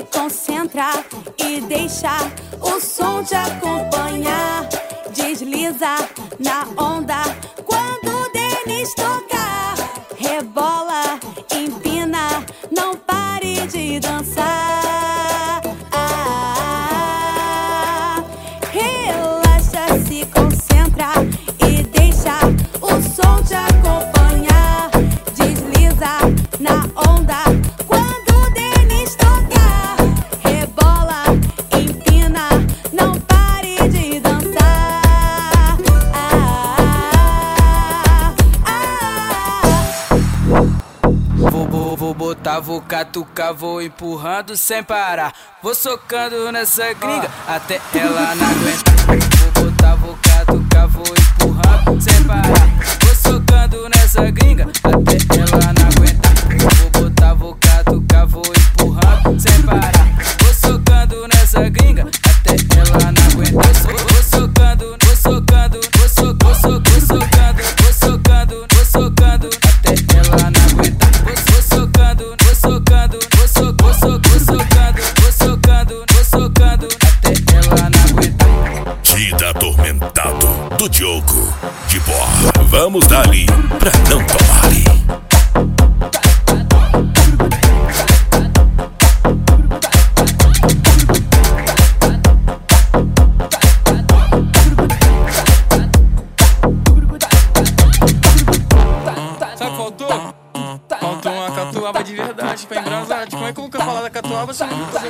concentra e deixa o som te acompanhar. Desliza na onda quando o Denis tocar. Rebola, empina, não pare de dançar. Relaxa, se concentra e deixa o som te acompanhar. Desliza na onda quando o Denis tocar. Rebola, empina, não pare de dançar. Vou botar, vou catucar, vou empurrando sem parar. Vou socando nessa gringa até ela não aguentar. Vou botar, vou catucar, vou empurrando sem parar. Vou socando nessa gringa até ela não aguentar. Vou botar, vou catucar, vou empurrando sem parar. Vou socando nessa gringa até ela não aguentar. Vou socando, vou socando, vou socando, vou socando, vou socando, vou socando até ela não aguentar. Vou socando, vou socando, vou socando, vou socando, vou socando, vou socando até ela não aguentar. Vida atormentado do Diogo de Borra. Vamos dali pra não tomar. Sabe o que faltou? Faltou uma catuaba de verdade pra embrasar. Como é que eu nunca falar da catuaba sem fazer?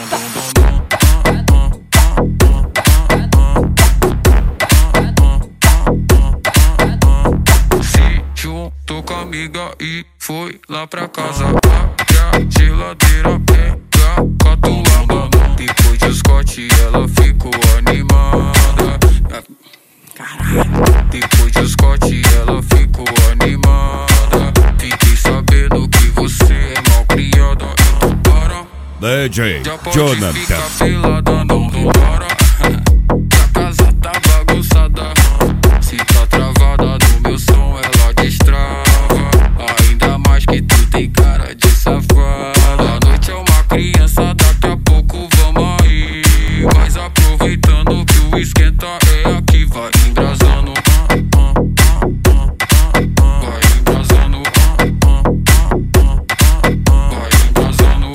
Se juntou com a amiga e foi lá pra casa. Abre a geladeira, pega catuaba. Depois de Scott ela ficou animada. Caralho. Depois de Scott ela ficou animada. Fiquei sabendo que você é mal criada. Então para, DJ já pode Jonathan. ficar pelada, não para. Que a casa tá bagunçada. Se tá travada no meu som ela destrava. Ainda mais que tu tem cara de safada. A noite é uma criança, daqui a pouco vamos aí. Mas aproveitando que o esquenta é aqui, vai embrasando. Vai embrasando. Vai embrasando.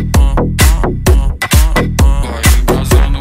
Vai embrasando.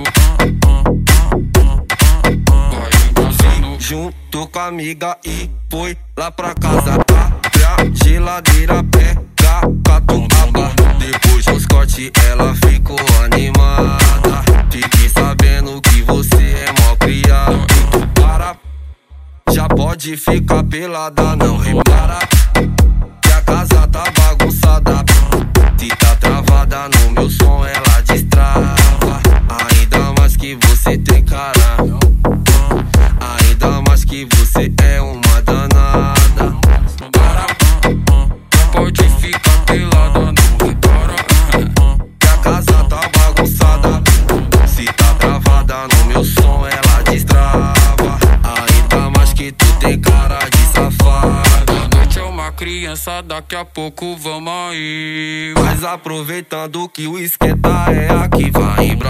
Vai embrasando. Junto com a amiga e foi lá pra casa. Abre a geladeira, pega catuaba. Depois do Scott ela ficou animada. Fiquei sabendo que você é mó criado. Então para, já pode ficar pelada, não repara. Que a casa tá bagunçada. Se tá travada no meu som ela destrava. Ainda mais que você tem cara. Ainda mais que você é uma danada. Para, pode ficar pelada, não repara. Que a casa tá bagunçada. Se tá travada no meu som ela destrava. Ainda mais que tu tem cara de safada. A noite é uma criança, daqui a pouco vamos aí. Mas aproveitando que o esquenta é aqui, vai